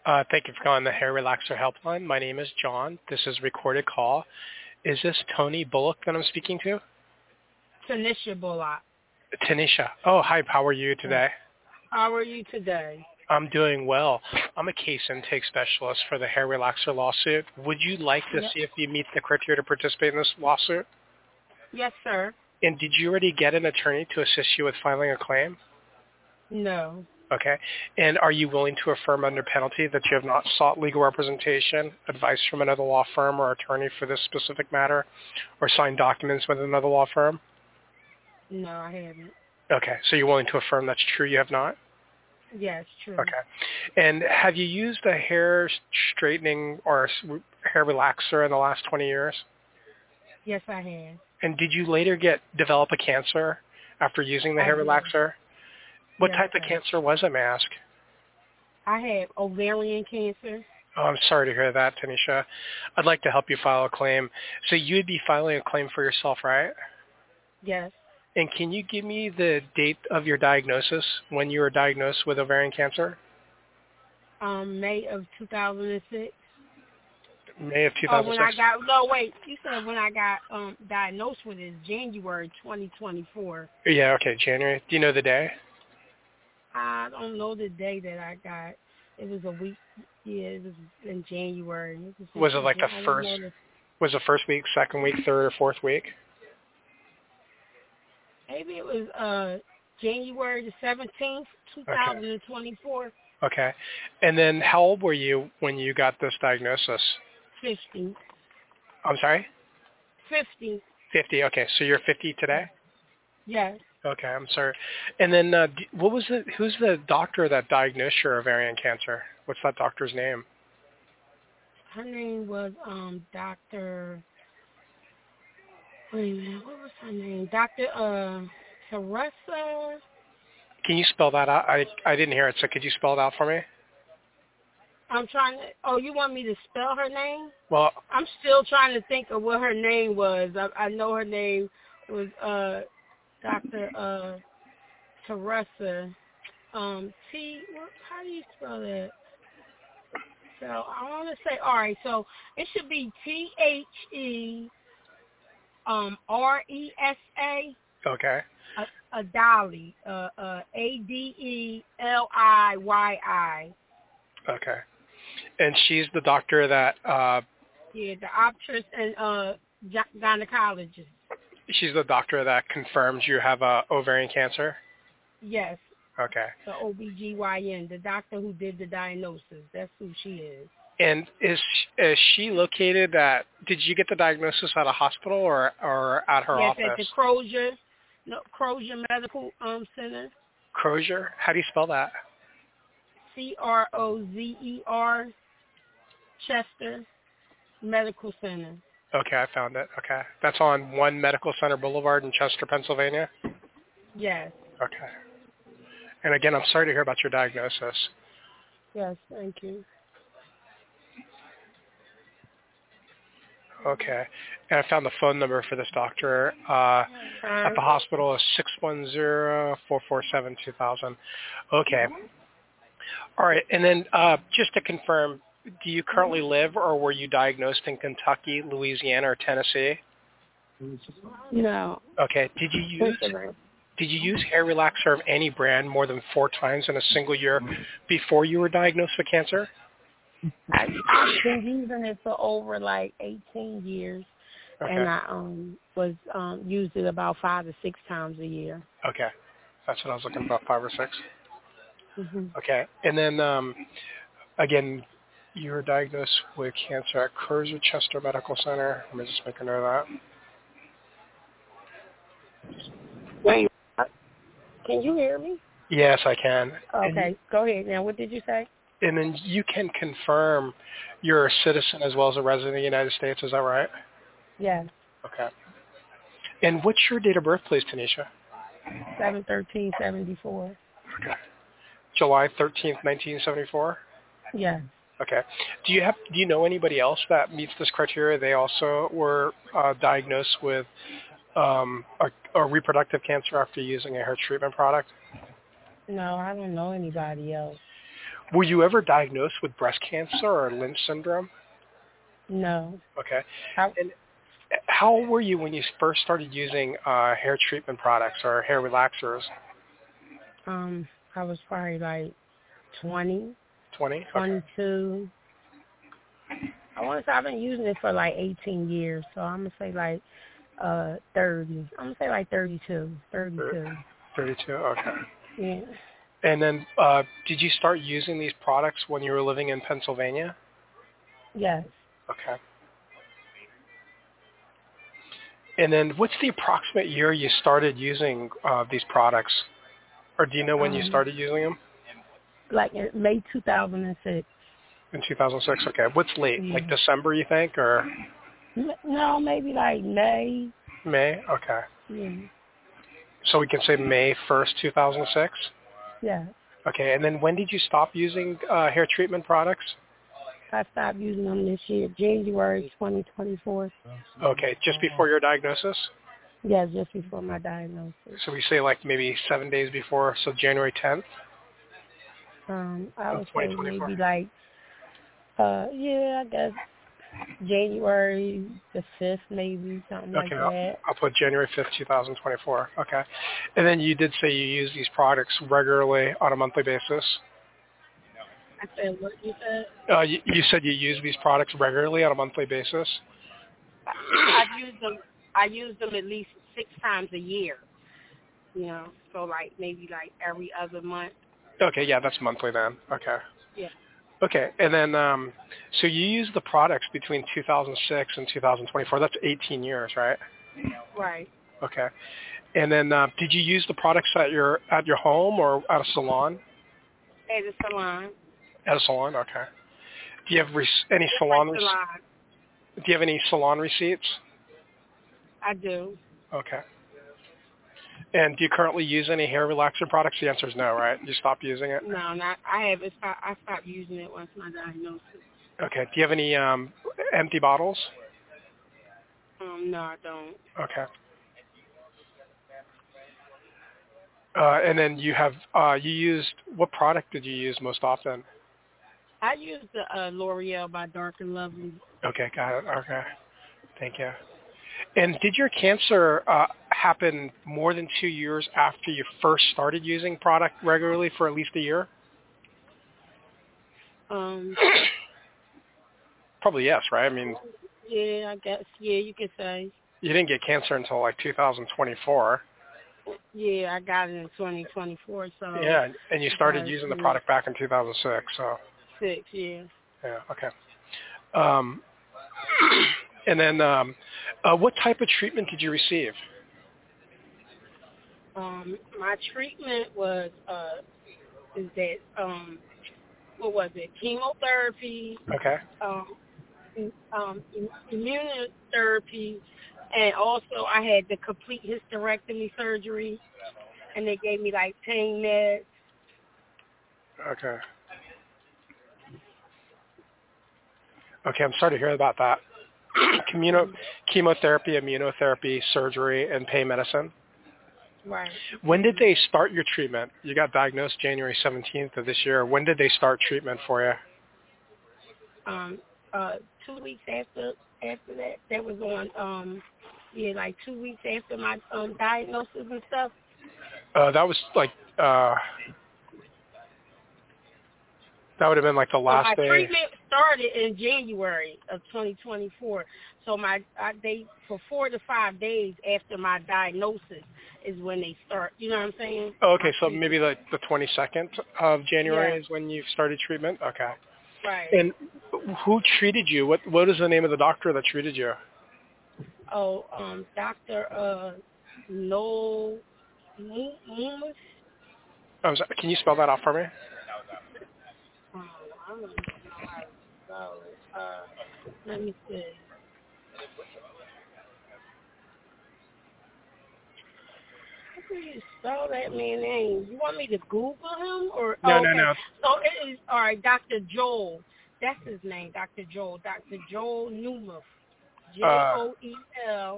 Thank you for calling the Hair Relaxer Helpline. My name is John. This is a recorded call. Is this Tony Bullock that I'm speaking to? Tanisha Bullock. Tanisha. Oh, hi. How are you today? How are you today? I'm doing well. I'm a case intake specialist for the Hair Relaxer lawsuit. Would you like to see if you meet the criteria to participate in this lawsuit? Yes, sir. And did you already get an attorney to assist you with filing a claim? No. Okay. And are you willing to affirm under penalty that you have not sought legal representation, advice from another law firm or attorney for this specific matter, or signed documents with another law firm? No, I haven't. Okay. So you're willing to affirm that's true, you have not? Yes, true. Okay. And have you used a hair straightening or hair relaxer in the last 20 years? Yes, I have. And did you later develop a cancer after using the hair did. relaxer? What Yes, type of sir. cancer was it, may I ask? I had ovarian cancer. Oh, I'm sorry to hear that, Tanisha. I'd like to help you file a claim. So you would be filing a claim for yourself, right? Yes. And can you give me the date of your diagnosis, when you were diagnosed with ovarian cancer? May of 2006. May of Oh, when 2006? you said when I got diagnosed with it, January 2024. Yeah, okay, January. Do you know the day? I don't know the day that I got. It was a week. Yeah, it was in January. Was it like was the first week, second week, third or fourth week? Maybe it was January the 17th, 2024. Okay. And then how old were you when you got this diagnosis? 50. I'm sorry? 50. 50. Okay. So you're 50 today? Yes. Okay. I'm sorry. And then who's the doctor that diagnosed your ovarian cancer? What's that doctor's name? Her name was Dr. Wait a minute, what was her name? Dr. Teresa. Can you spell that out? I didn't hear it, so could you spell it out for me? I'm trying to. Oh, you want me to spell her name? Well, I'm still trying to think of what her name was. I know her name was Dr. Teresa. How do you spell that? So I want to say, all right. So it should be THE RESA. okay. Adali. ADELIYI. Okay. And she's the doctor that Yeah, the optress and gynecologist. she's the doctor that confirms you have ovarian cancer? Yes. Okay. The OBGYN, the doctor who did the diagnosis. That's who she is. And is she located at, did you get the diagnosis at a hospital or at her office? Yes, at the Crozier Medical Center. Crozier? How do you spell that? CROZER, Chester Medical Center. Okay, I found it. Okay. That's on One Medical Center Boulevard in Chester, Pennsylvania? Yes. Okay. And again, I'm sorry to hear about your diagnosis. Yes, thank you. Okay. And I found the phone number for this doctor at the hospital is 610-447-2000. Okay. All right. And then just to confirm, do you currently live or were you diagnosed in Kentucky, Louisiana, or Tennessee? No. Okay. Did you use hair relaxer of any brand more than 4 times in a single year before you were diagnosed with cancer? I've been using it for over like 18 years, and I was used it about 5 to 6 times a year. Okay, that's what I was looking about, 5 or 6. Mm-hmm. Okay, and then again, you were diagnosed with cancer at Crozier Chester Medical Center. Let me just make a note of that. Wait, can you hear me? Yes, I can. Okay, go ahead. Now, what did you say? And then you can confirm you're a citizen as well as a resident of the United States. Is that right? Yes. Okay. And what's your date of birth, please, Tanisha? 7/13/74. Okay. July 13th, 1974? Yes. Okay. Do you know anybody else that meets this criteria? They also were diagnosed with a reproductive cancer after using a hair treatment product? No, I don't know anybody else. Were you ever diagnosed with breast cancer or Lynch syndrome? No. Okay. I, And how old were you when you first started using hair treatment products or hair relaxers? I was probably like 20, 20? Okay. 22. I want to say I've been using it for like 18 years, so I'm going to say like 30. I'm going to say like 32. 32. 32, okay. Yeah. And then did you start using these products when you were living in Pennsylvania? Yes. Okay. And then what's the approximate year you started using these products? Or do you know when you started using them? Like in May 2006. In 2006, okay. What's late? Yeah. Like December, you think, or No, maybe like May. May? Okay. Yeah. So we can say May 1st, 2006? Yeah. Okay, and then when did you stop using hair treatment products? I stopped using them this year, January 2024. Okay, just before your diagnosis? Yeah, just before my diagnosis. So we say like maybe 7 days before, so January 10th I of would say 2024? maybe like, I guess January the 5th, maybe, something like Okay, that. I'll put January 5th, 2024. Okay. And then you did say you use these products regularly on a monthly basis? I said, what you said? You said you use these products regularly on a monthly basis? I use them at least 6 times a year, so like maybe like every other month. Okay, yeah, that's monthly then. Okay. Yeah. Okay, and then so you use the products between 2006 and 2024. That's 18 years, right? Right. Okay. And then did you use the products at your home or at a salon? At the salon. At a salon, okay. Do you have any salon? Do you have any salon receipts? I do. Okay. And do you currently use any hair relaxer products? The answer is no, right? You stopped using it? No, not. I haven't. I stopped using it once my diagnosis. Okay. Do you have any empty bottles? No, I don't. Okay. And then you have you used what product did you use most often? I use the L'Oreal by Dark and Lovely. Okay, got it. Okay, thank you. And did your cancer happen more than 2 years after you first started using product regularly for at least a year? Probably yes, right? I mean, Yeah, I guess. Yeah, you could say. you didn't get cancer until like 2024. Yeah, I got it in 2024. So Yeah, and you started using the product back in 2006. So 6, yeah. yeah, okay. And then what type of treatment did you receive? My treatment was what was it? Chemotherapy. Okay. Immunotherapy, and also I had the complete hysterectomy surgery, and they gave me like pain meds. Okay. Okay, I'm sorry to hear about that. Chemotherapy, immunotherapy, surgery, and pain medicine. Right. When did they start your treatment? You got diagnosed January 17th of this year. When did they start treatment for you? 2 weeks after that. That was on like 2 weeks after my diagnosis and stuff. That was like that would have been like the last day. My treatment started in January of 2024. So they for 4 to 5 days after my diagnosis is when they start. You know what I'm saying? Okay, so maybe like the 22nd of January is when you started treatment? Okay. Right. And who treated you? What is the name of the doctor that treated you? Dr. Noel Loomis. Oh, can you spell that out for me? I don't know how to spell it. Let me see. How do you spell that man's name? You want me to Google him or? No, okay. no. So it is all right. Dr. Joel. That's his name. Dr. Joel. Dr. Joel Newmuff. JOEL.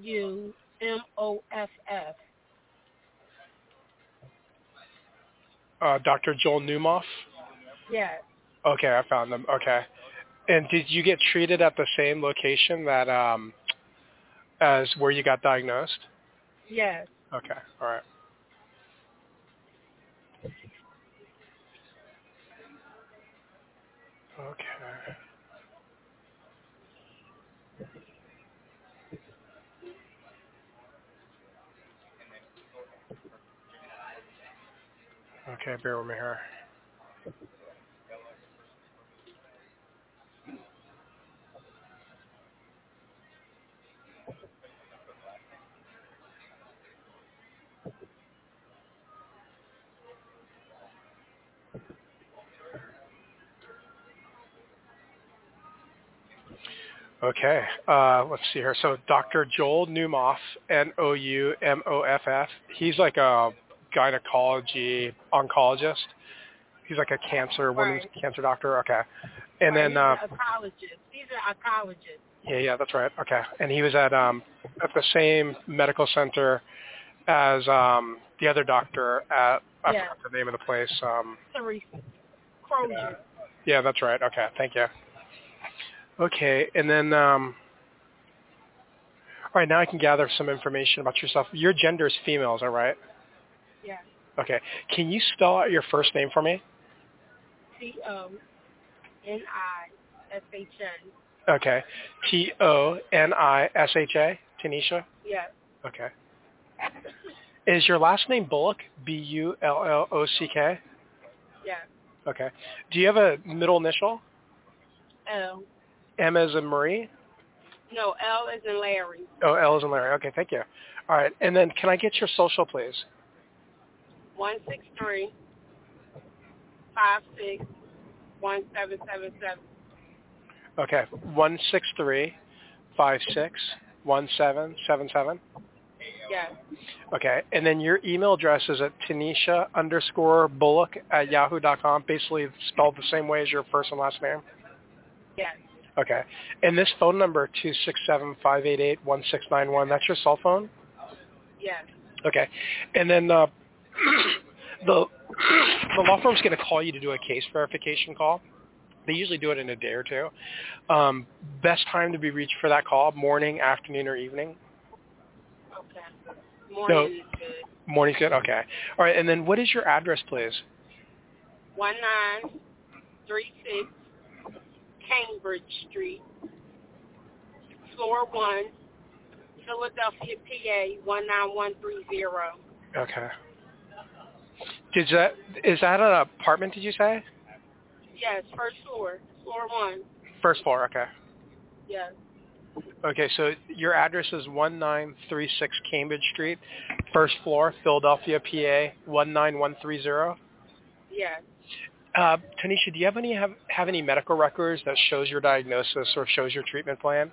NOUMOFF. Dr. Joel Newmoff? Yes. Okay, I found them. Okay. And did you get treated at the same location that as where you got diagnosed? Yes. Okay. All right. Okay. Okay, bear with me here. Okay, let's see here. So Dr. Joel Newmoff, Noumoff. He's like a gynecology oncologist. He's like a women's Right. cancer doctor. Okay. And Right. then, He's an oncologist. He's an oncologist. yeah, that's right. Okay. And he was at the same medical center as the other doctor at, I Yes. forgot the name of the place. Teresa Yeah. Crozier. Yeah, that's right. Okay, thank you. Okay, and then, all right, now I can gather some information about yourself. Your gender is female, is that right? Yes. Okay. Can you spell out your first name for me? Tonisha. Okay. Tonisha, Tanisha? Yes. Okay. Is your last name Bullock? Bullock? Yes. Okay. Do you have a middle initial? L. M as in Marie? No, L as in Larry. Oh, L as in Larry. Okay, thank you. All right. And then can I get your social, please? 163-56-1777. Okay. 163-56-1777. Yes. Okay. And then your email address is at Tanisha_Bullock@yahoo.com, basically spelled the same way as your first and last name? Yes. Okay. And this phone number, 267-588-1691, that's your cell phone? Yes. Okay. And then the law firm's going to call you to do a case verification call. They usually do it in a day or two. Best time to be reached for that call, morning, afternoon, or evening? Okay. Morning is good. Morning's good? Okay. All right. And then what is your address, please? 1936 Cambridge Street, floor 1, Philadelphia, PA 19130. Okay. Is that an apartment, did you say? Yes, first floor, floor 1. First floor, okay. Yes. Okay, so your address is 1936 Cambridge Street, first floor, Philadelphia, PA 19130. Yes. Tanisha, do you have any medical records that shows your diagnosis or shows your treatment plan?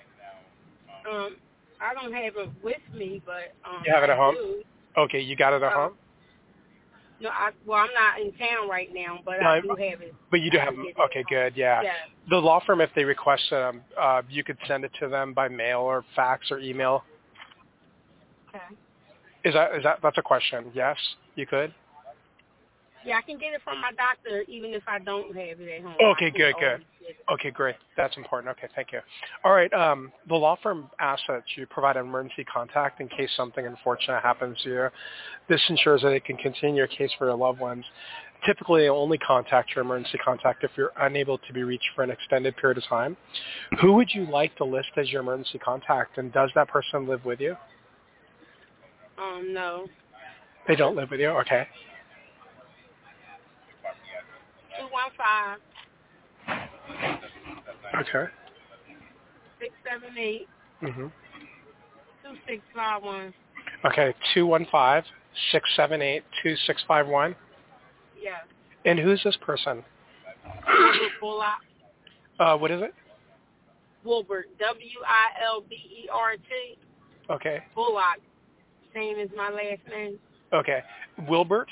I don't have it with me, but You have it at home? do. Okay, you got it at home? No, I'm not in town right now, but I do have it. But you do have them. Okay, good. Yeah. Yes. The law firm, if they request them, you could send it to them by mail or fax or email. Okay. That's a question? Yes, you could. Yeah, I can get it from my doctor even if I don't have it at home. Okay, good. Okay, great. That's important. Okay, thank you. All right. The law firm asks that you provide an emergency contact in case something unfortunate happens to you. This ensures that they can continue your case for your loved ones. Typically, they only contact your emergency contact if you're unable to be reached for an extended period of time. Who would you like to list as your emergency contact, and does that person live with you? No. They don't live with you? Okay. 215. Okay. 678. Mhm. 2651. Okay, 215-678-2651. Yeah. And who's this person? Wilbert Bullock. What is it? Wilbert. Wilbert. Okay. Bullock. Same as my last name. Okay. Wilbert,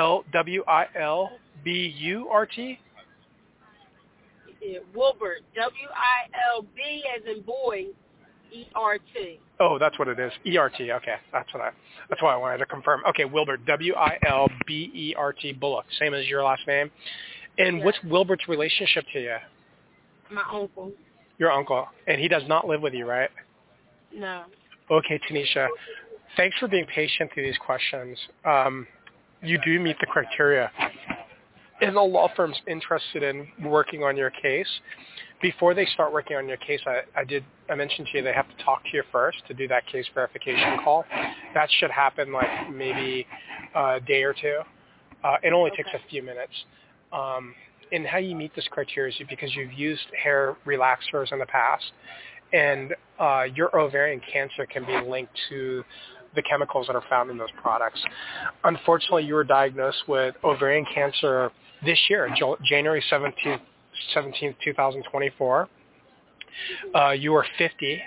Wilburt? Yeah, Wilbert. Wilb as in boy. ERT. Oh, that's what it is. ERT. Okay, that's why I wanted to confirm. Okay, Wilbert. Wilbert. Bullock. Same as your last name. And Yes. what's Wilbert's relationship to you? My uncle. Your uncle. And he does not live with you, right? No. Okay, Tanisha. Thanks for being patient through these questions. You do meet the criteria. And the law firm's interested in working on your case. Before they start working on your case, I mentioned to you they have to talk to you first to do that case verification call. That should happen like maybe a day or two. It only takes a few minutes. And how you meet this criteria is because you've used hair relaxers in the past, and your ovarian cancer can be linked to the chemicals that are found in those products. Unfortunately, you were diagnosed with ovarian cancer this year, January 17th, 2024. You were 50.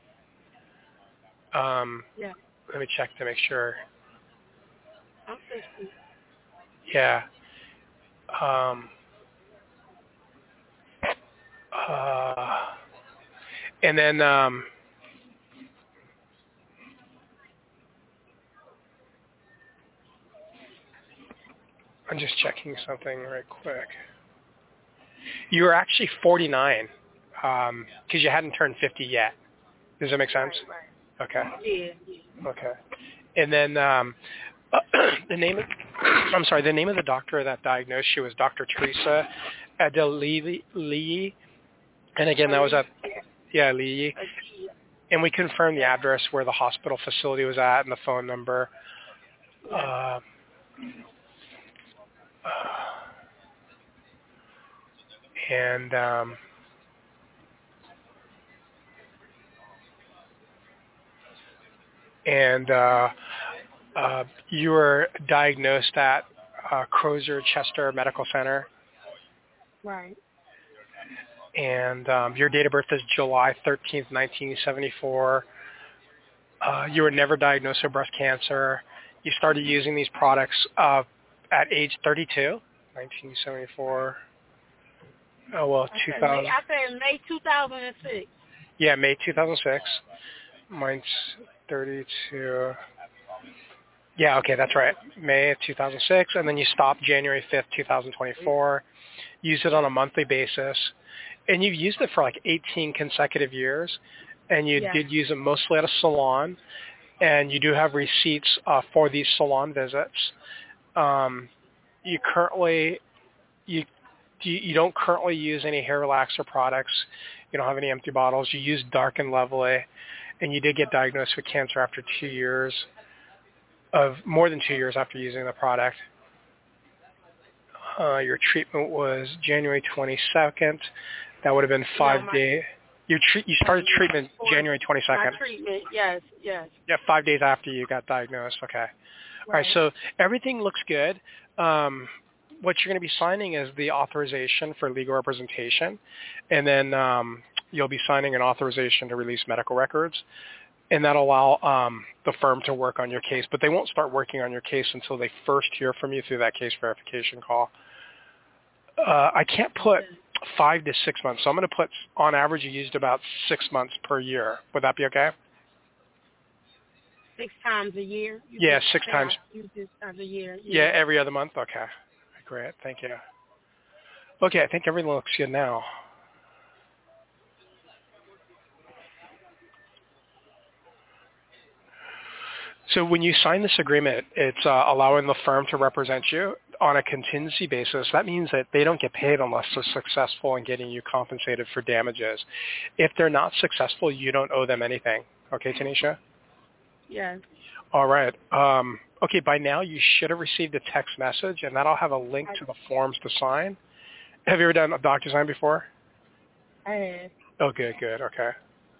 Yeah. Let me check to make sure. I'm 50. Yeah. And then I'm just checking something right quick. You were actually 49 because you hadn't turned 50 yet. Does that make sense? Right. Okay. Yeah. Okay. And then the name of the doctor that diagnosed you was Dr. Teresa Adeli. And again, that was at Lee. And we confirmed the address where the hospital facility was at and the phone number. You were diagnosed at Crozer Chester Medical Center. Right. And your date of birth is July 13th, 1974. You were never diagnosed with breast cancer. You started using these products at age 32, 1974. Oh, well, 2000. I said May 2006. Yeah, May 2006. Mine's 32. Yeah, okay, that's right. May of 2006. And then you stopped January 5th, 2024. Used it on a monthly basis. And you've used it for like 18 consecutive years. And you did use it mostly at a salon. And you do have receipts for these salon visits. You don't currently use any hair relaxer products. You don't have any empty bottles. You use Dark and Lovely. And you did get diagnosed with cancer after more than 2 years after using the product. Your treatment was January 22nd. That would have been 5 days. You started treatment January 22nd. My treatment, yes. Yeah, 5 days after you got diagnosed. Okay. Right. All right, so everything looks good. What you're going to be signing is the authorization for legal representation, and then you'll be signing an authorization to release medical records, and that'll allow the firm to work on your case. But they won't start working on your case until they first hear from you through that case verification call. I can't put 5 to 6 months, so I'm going to put, on average, you used about 6 months per year. Would that be okay? 6 times a year? Yeah, 6 times. You 6 times a year. Yeah, every other month? Okay. Great. Thank you. Okay, I think everything looks good now. So when you sign this agreement, it's allowing the firm to represent you on a contingency basis. That means that they don't get paid unless they're successful in getting you compensated for damages. If they're not successful, you don't owe them anything. Okay, Tanisha? Yes. All right. Okay, by now you should have received a text message, and that'll have a link to the forms to sign. Have you ever done a DocuSign before? I have. Oh, good. Okay.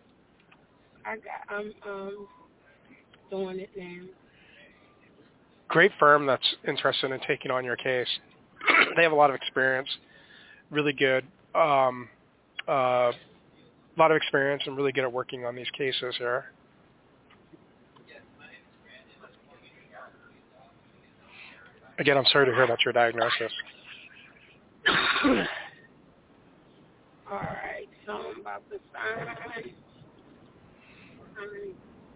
I'm doing it now. Great firm that's interested in taking on your case. They have a lot of experience, really good, a lot of experience and really good at working on these cases here. Again, I'm sorry to hear about your diagnosis. All right, so I'm about to sign. right.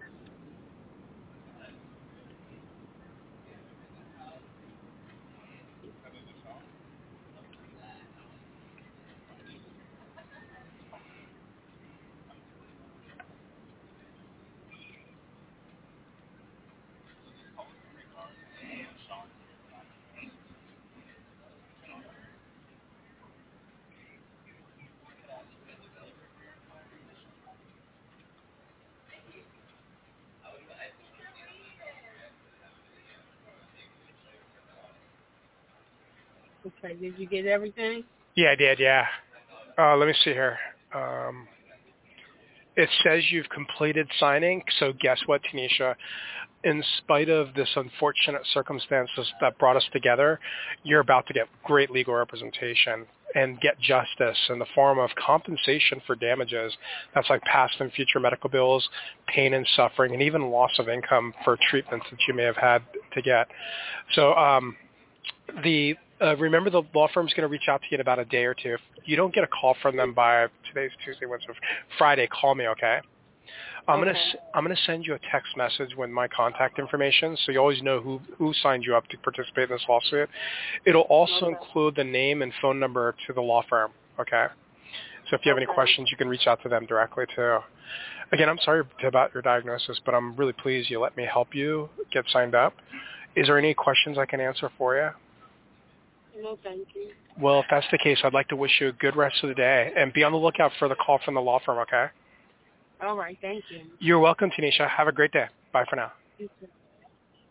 Okay, did you get everything? Yeah, I did. Yeah. Let me see here. Um, it says you've completed signing. So guess what, Tanisha? In spite of this unfortunate circumstances that brought us together, you're about to get great legal representation and get justice in the form of compensation for damages. That's like past and future medical bills, pain and suffering, and even loss of income for treatments that you may have had to get. So remember the law firm's going to reach out to you in about a day or two. If you don't get a call from them by today's Tuesday, Wednesday, Friday, call me, okay? I'm Okay. gonna send you a text message with my contact information, so you always know who signed you up to participate in this lawsuit. It'll also Okay. include the name and phone number to the law firm. Okay. So if you have any Okay. questions, you can reach out to them directly too. Again, I'm sorry about your diagnosis, but I'm really pleased you let me help you get signed up. Is there any questions I can answer for you? No, thank you. Well, if that's the case, I'd like to wish you a good rest of the day, and be on the lookout for the call from the law firm. Okay. All right, thank you. You're welcome, Tanisha. Have a great day. Bye for now. You too.